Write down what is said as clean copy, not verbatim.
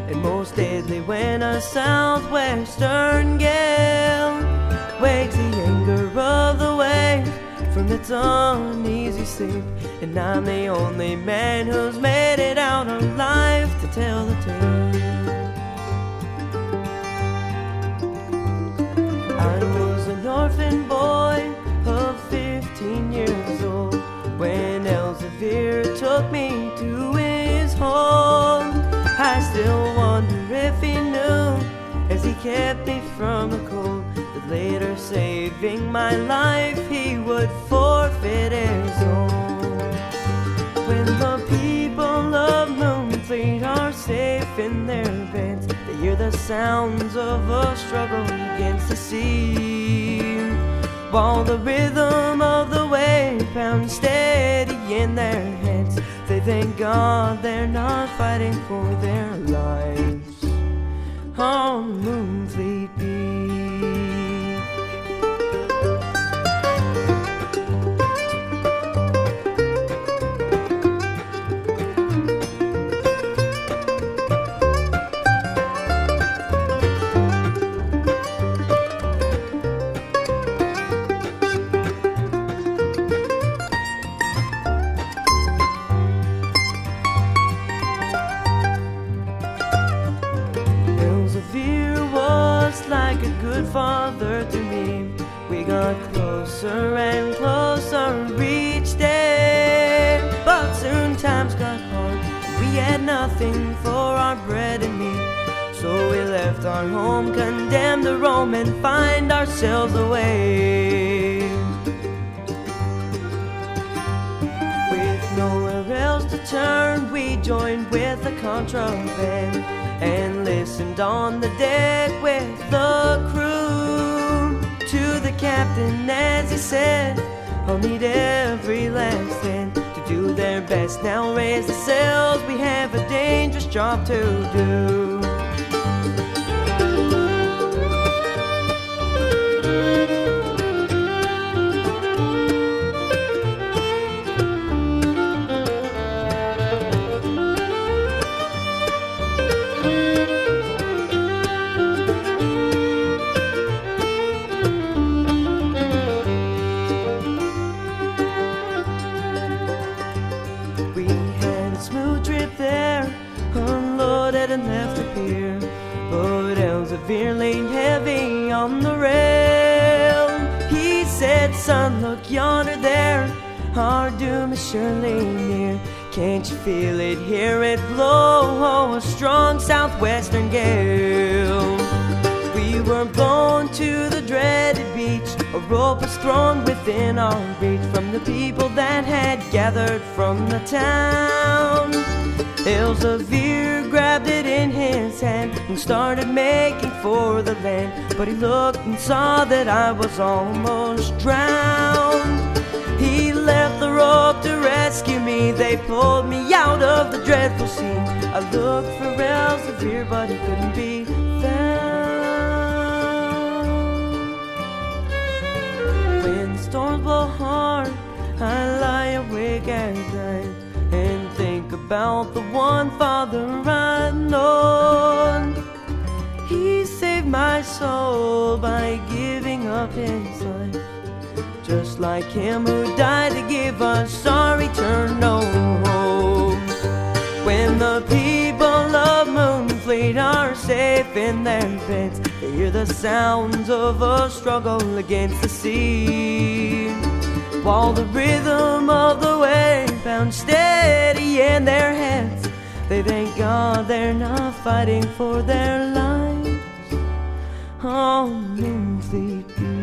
and most deadly when a southwestern gale wakes the anger of the waves from its uneasy sleep. And I'm the only man who's made it out alive to tell the tale. I was an orphan boy of 15 years old when Elsevier took me to his home. I still wonder if he knew, as he kept me from the cold, that later, saving my life, he would forfeit his own. When the people of Moonfleet are safe in their beds, they hear the sounds of a struggle against the sea, while the rhythm of the wave pounds steady in their heads. They thank God they're not fighting for their lives on Moonfleet Beach. Like a good father to me, we got closer and closer each day. But soon times got hard, we had nothing for our bread and meat. So we left our home, condemned to roam and find ourselves a way. With nowhere else to turn, we joined with the contraband and listened on the deck with the crew to the captain as he said, I'll need every last hand to do their best. Now raise the sails, we have a dangerous job to do. And left the pier, but Elsevier leaned heavy on the rail. He said, son, look yonder there, our doom is surely near. Can't you feel it, hear it blow, a strong southwestern gale? We were blown to the dreaded beach, a rope was thrown within our reach from the people that had gathered from the town. Elsevier grabbed it in his hand and started making for the land, but he looked and saw that I was almost drowned. He left the rope to rescue me, they pulled me out of the dreadful sea. I looked for Elsevier, but he couldn't be found. When storms blow hard, I lie awake at night and think about the one father I'd known. He saved my soul by giving up his life, just like him who died to give us our eternal home. When the people of Moonfleet are safe in their beds, they hear the sounds of a struggle against the sea, while the rhythm of the wave pounds steady in their heads. They thank God they're not fighting for their lives on Moonfleet Beach.